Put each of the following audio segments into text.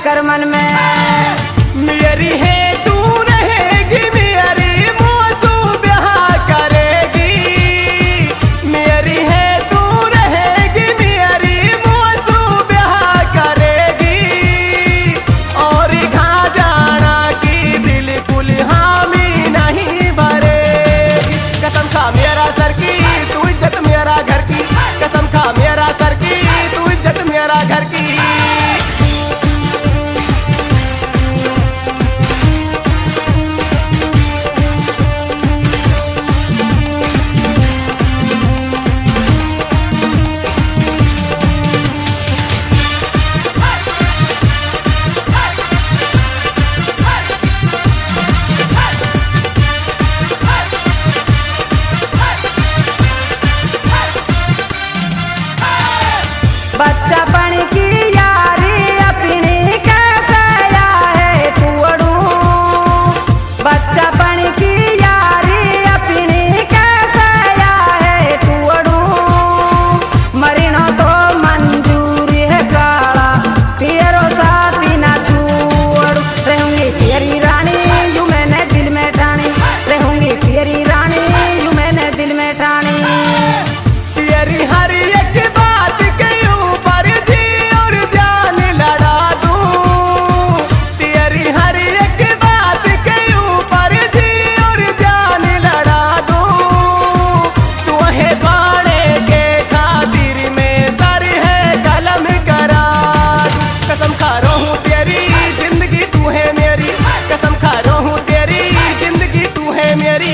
कर मन में। मेरी है तू रहेगी मेरी मौसू ब्याह करेगी। मेरी है तू रहेगी मेरी मौसू ब्याह करेगी। और घा जाना की बिल्कुल हामी नहीं भरेगी। कसम खा मेरा सर की तू इज्जत मेरा घर की। कसम खा मेरा सर की तू इज्जत मेरा घर की। बच्चापन की यारी अपनी कैसे है तोड़ू। बच्चापन की यारी अपनी कैसे है तोड़ू। मरीनो तो मंजूर है काला तेरो साथी ना छोड़ू। रहूंगी तेरी रानी यूं मैंने दिल में ठानी। रहूंगी तेरी रानी यूं मैंने दिल में ठानी। तेरी हर एक बात के ऊपर जी और जान लड़ा दूं। तेरी हर एक बात के ऊपर जी और जान लड़ा दूं। तू है बाड़े के खातिर में सर है कलम करा दूं। कसम खा रहा हूँ तेरी जिंदगी तू है मेरी। कसम खा रहा हूँ तेरी जिंदगी तू है मेरी।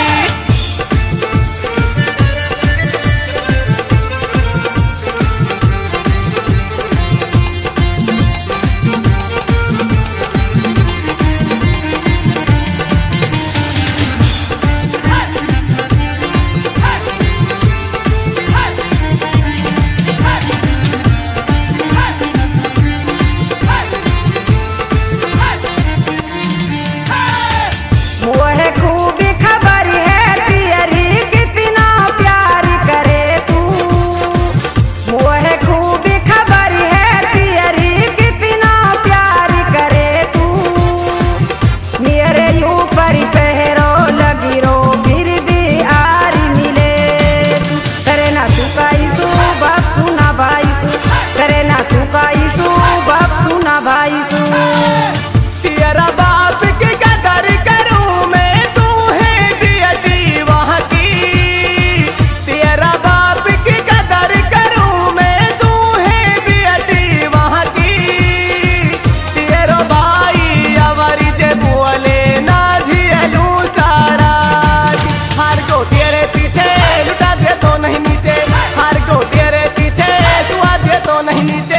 वह खूब खबर है तेरी कितना प्यार करे तू। वह खूब खबर है तेरी कितना प्यार करे तू। मेरे ऊपर पहरो लगी रो फिर भी आर मिले तू। करे ना तू काईसू बाप सुना भाईसू। करे ना तू काईसू बाप सुना भाईसू। तेरा बाप की कदर करूं मैं तू है बेटी वहाँ की। तेरा बाप की कदर करूं मैं तू है बेटी वहाँ की। तेरो भाई अवरी जे बोले ना झियलू सारा। हार को तेरे पीछे लुटा दे तो नहीं नीचे। हार को तेरे पीछे तू आ दे तो नहीं नीचे।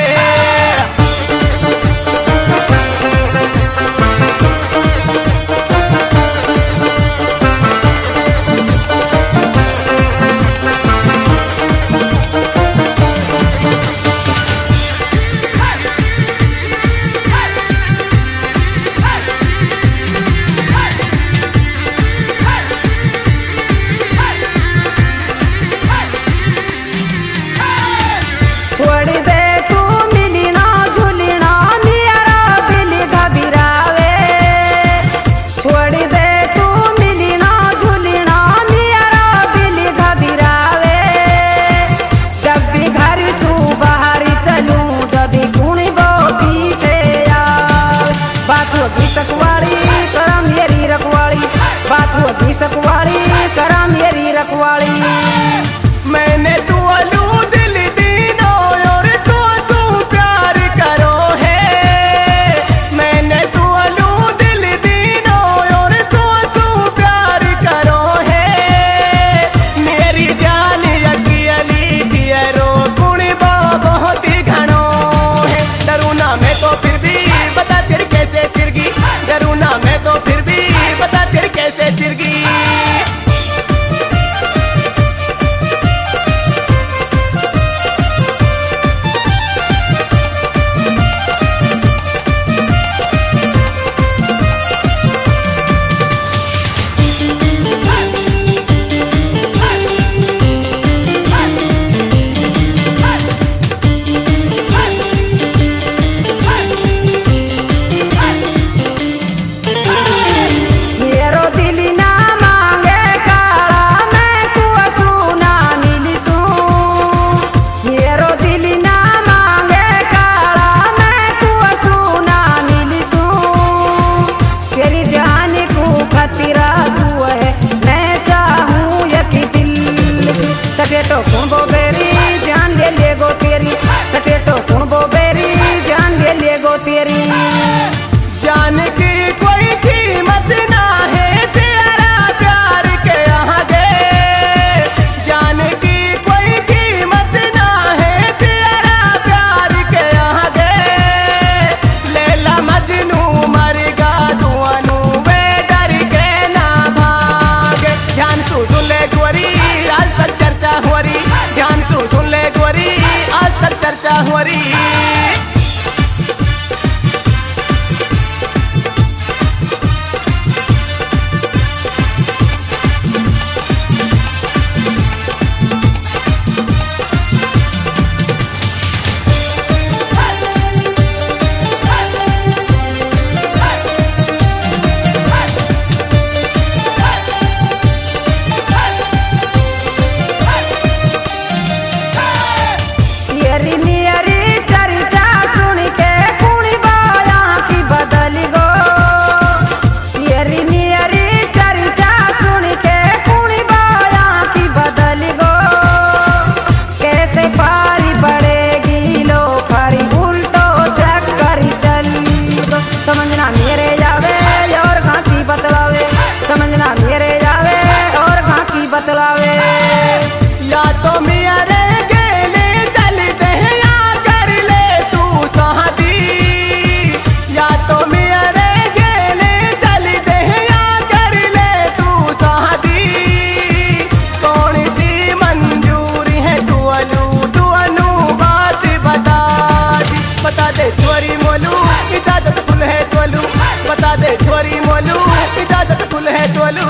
छोड़ दे तू मिलना झुलना मेरा दिल घबरावे। छोड़ दे तू मिलना झुलना मेरा दिल घबरावे। जब भी घर सू बाहर चलूं जब भी गुण बो पीछे आवे। बात होगी सकवाड़ी करा मेरी रखवाड़ी। बात होगी सकवाड़ी करा मेरी रखवाड़ी। मैंने तू अलू दिल दीनो और तू प्यार करो है। मैंने तू अलू दिल दीनो और तू प्यार करो है। मेरी जान अली पियरो गुण बहुत ही घणो है। डरू ना मैं तो फिर भी बता तेरी कैसे फिरगी। डरू ना मैं तो फिर भी बता तेरी कैसे फिरगी। पेरी। जान की कोई कीमत ना है तेरा प्यार के आगे, जान की कोई कीमत ना है तेरा प्यार के आगे। लैला मजनू मरगा दुआनू वे डर के ना भागे। ध्यान तू सुन ले गोरी आज तक चर्चा हो रही, ध्यान तू सुन ले गोरी आज तक चर्चा हो रही। नियरी नियरी चर्चा सुन के कुणी बाया की बदली गो। नियरी नियरी चर्चा सुन के कुणी बाया की बदली गो। कैसे पारी पड़ेगी लो पारी उल्टो चक्कर चली गो। समझना मेरे जावे और घाटी बतलावे, समझना मेरे जावे और घाटी बतलावे। या तो मेरे गेले चलते हैं या कर ले तू शादी, या तो मेरे गेले चलते हैं या कर ले तू शादी। कौन सी मंजूरी है दुआलू दुआनू बात बता दी। बता दे छोरी मोलू इजाजत फुल है टोलू, बता दे छोरी मोलू इजाजत फुल है टोलू।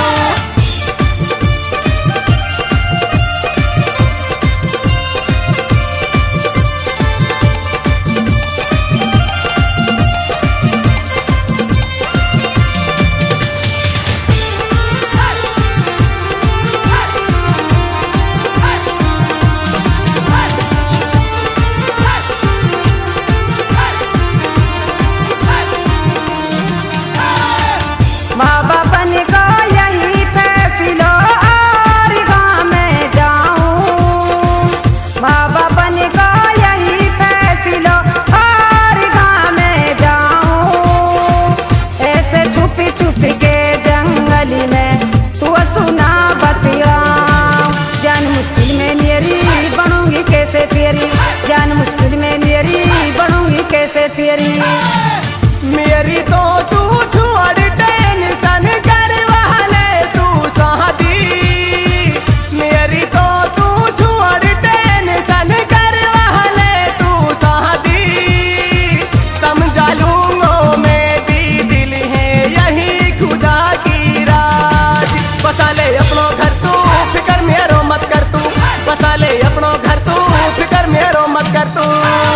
माँ बापन का यही फैसलो और गाँव में जाऊं। माँ बापन का यही फैसलो और गाँव में जाऊं। ऐसे छुपी छुपी के जंगल में तू सुना बतियाऊं। जान मुश्किल में मेरी बनूंगी कैसे तेरी, जान मुश्किल में मेरी बनूंगी कैसे तेरी। मेरी तो तू छोड़ टेंशन करवा ले तू शादी, मेरी तो तू छोड़ टेंशन करवा ले तू शादी। समझा लूंगा मैं भी दिल है यही खुदा की राज। बसा ले अपनों घर तू फिकर मेरो मत कर तू, बसा ले अपनों घर तू फिकर मेरो मत कर तू।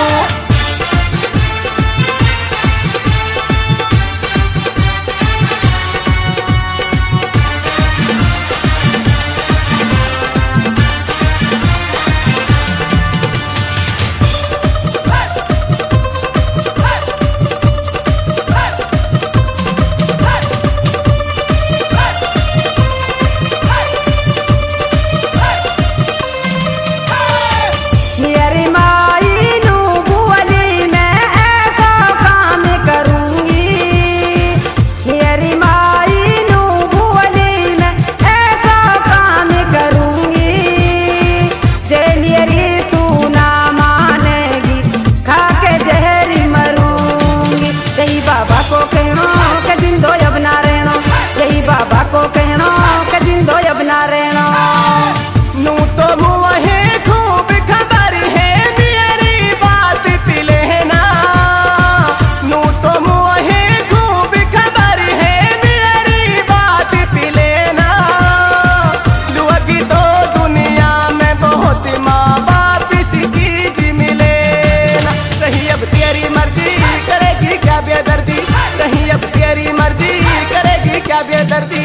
मेरी माई नू बुअली मैं ऐसा काम करूंगी। मेरी माई नू बुअली मैं ऐसा काम करूंगी। जे मेरी तू ना मानेगी खा के जहरी मरूंगी। यही बाबा को कहना के दिन दो अब ना रहना, यही बाबा को कहना के दिन दो अब ना रहना। नू तो मुँहे खूब खबर है मेरी बात पिलेना, नू तो मुँहे खूब खबर है मेरी बात पिलेना। लुअगी तो दुनिया में बहुत माँ बाप सी चीज मिले ना। रही अब तेरी मर्जी करेगी क्या बेदर्दी, रही अब तेरी मर्जी करेगी क्या बेदर्दी।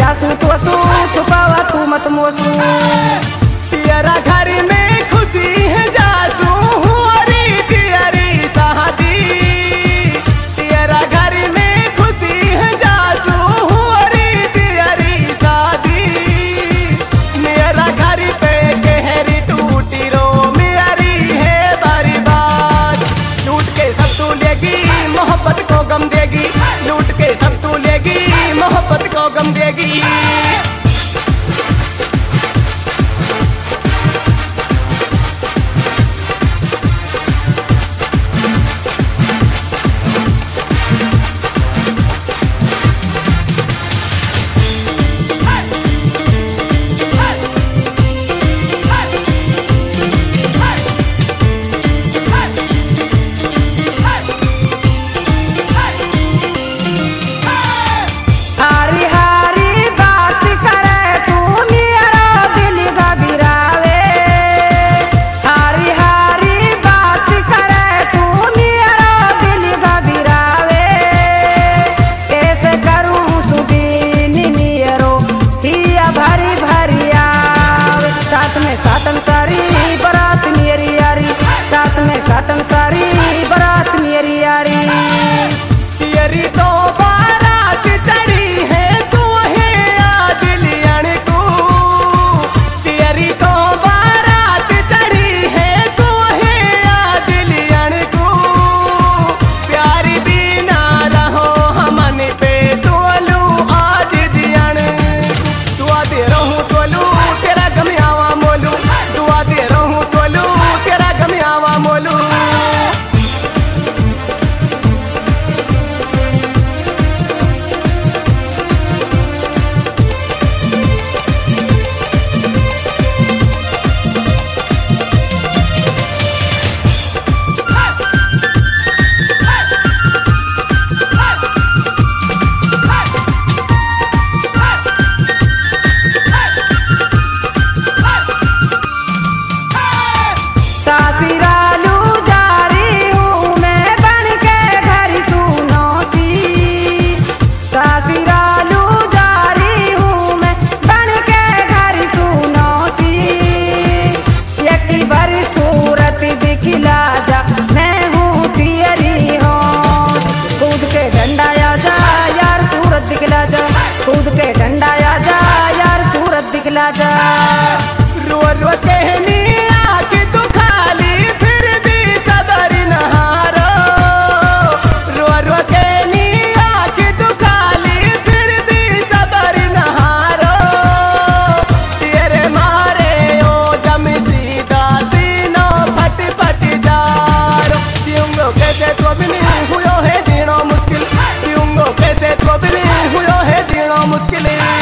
जासू तो सू छुपावा तू मत मोसू। तेरा घर में खुशी है जासू हरी तेरी शादी। तेरा घर में खुशी है जासू हरी तेरी शादी। मेरा घर पे कहरी टूटी रो मेरी है बर्बाद। लूट के सब तू लेगी मोहब्बत को गम देगी। लूट के सब तू लेगी मोहब्बत को गम देगी। हारी हारी बात करे तू मेरा दिल घबरावे। हारी हारी बात करे तू मेरा दिल घबरावे। कैसे करूँ सुदीन मेरो हिया भरी भरी आवे। साथ में सातन सारी बारात मेरी यारी। साथ में सातन सारी बारात मेरी यारी। तेरी तो बारात चढ़ी है तू है दिलियन को। तेरी तो बारात चढ़ी है तू है दिलियन को। प्यारी बिना रहो हमन पे तोलू आज दियन। दुआ दे रहूं तोलू तेरा गमियावा मोलू। दुआ दे रहूं तोलू तेरा गमियावा मोलू। सासिरालू जा रही हूँ मैं बन के घर सुनो सी। सासिरालू जा रही हूँ मैं बन के घर सुनो सी। यकी बड़ी सूरत दिखला जा मैं हूँ तेरी हो। कूद के डंडा आ जा यार सूरत दिखला जा। कूद के डंडा आ जा यार सूरत दिखला जा। रो रो कहनी आके तू खाली फिर भी सबर नहारो। रो रो कहनी आके तू खाली फिर भी सबर नहारो। तेरे मारे ओ जम सीधा सीनो फट फट जारो। क्यों कैसे तो बिनी हुयो है जीना मुश्किल। क्यों कैसे तो बिनी हुयो है जीना मुश्किल।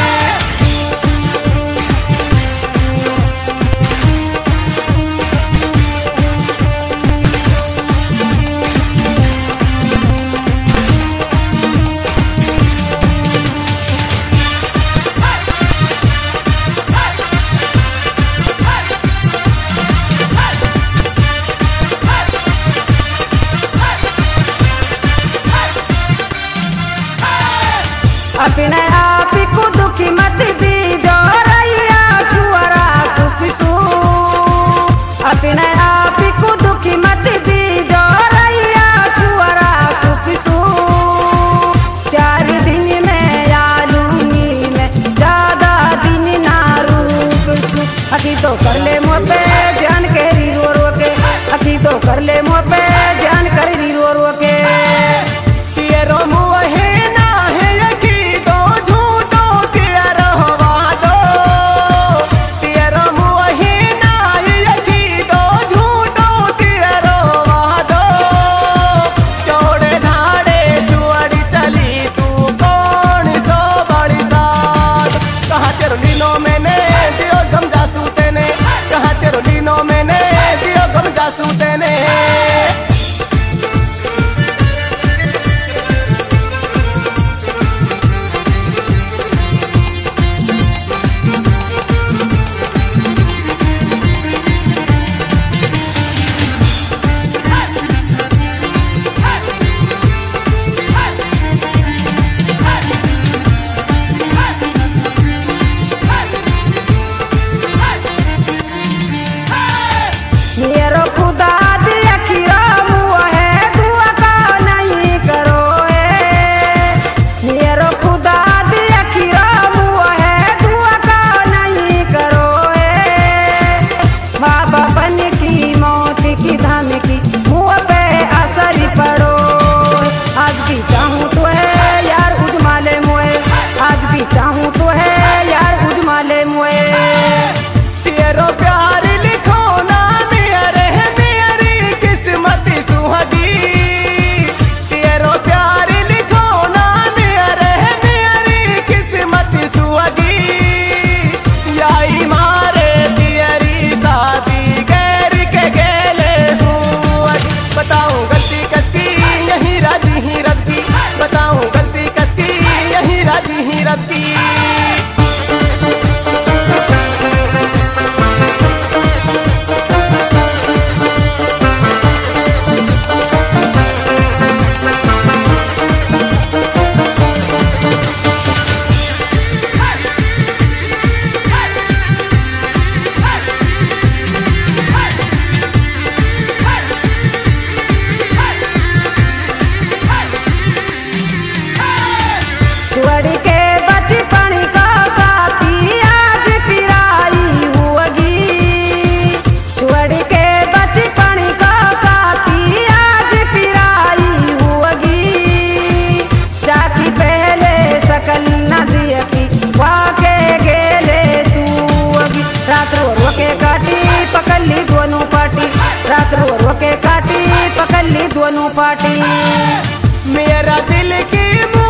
अपने आप को दुखी मत दी जो रैया छुअरा सुखसू। अपने आप को दुखी मत दी जो रैया छुअरा सुखसू। 4 दिन में आलूनी में ज्यादा दिन ना रुकसू। अखी तो कर ले मुँह पे ध्यान के रो रो के। अखी तो कर ले मुँह पे ध्यान कर रो रो के। तेरो मुँह है ना है यकी दो झूठो तेरा वादो। तेरो मुँह है ना है यकी दो झूठो तेरा वादो। चौड़े धाड़े जुआड़ी चली तू कौन सो बड़ी साथ। कहाँ तेरो लीनो मैंने दियो गम जासू तेने। कहाँ तेरो लीनो मैंने दियो गम जासू तेने। मेरो खुदा दिया खीरा मुँह है दुआ का नहीं करो है। मेरो खुदा दिया खीरा मुँह है दुआ का नहीं करो है। बाबा बन की मौत की धमकी मुँह पे असर पड़ो। आज भी चाहूँ तो है यार उजमाले मुए, आज भी चाहूँ तो है यार उजमाले मुए। तेरो प्यार लिखो ना मेरे मेरी किस्मत सुहागी। तेरो प्यार लिखो ना मेरे मेरी किस्मत सुहागी। याई मारे तेरी शादी गैर के गेले हुआगी। बताओ गलती कसकी यही राजी ही रब्बी, बताओ गलती कसकी यही राजी ही रब्बी। छोड़ के बचपन का साथी आज पिराई हुआगी। छोड़ के बचपन का साथी आज पिराई हुआगी। जाकी पहले सकल नदी की वाके गेले सुअगी। रात रो रो के काटी पकड़ ली दोनों पार्टी, रात रो रो के काटी पकड़ ली दोनों पार्टी। मेरा दिल की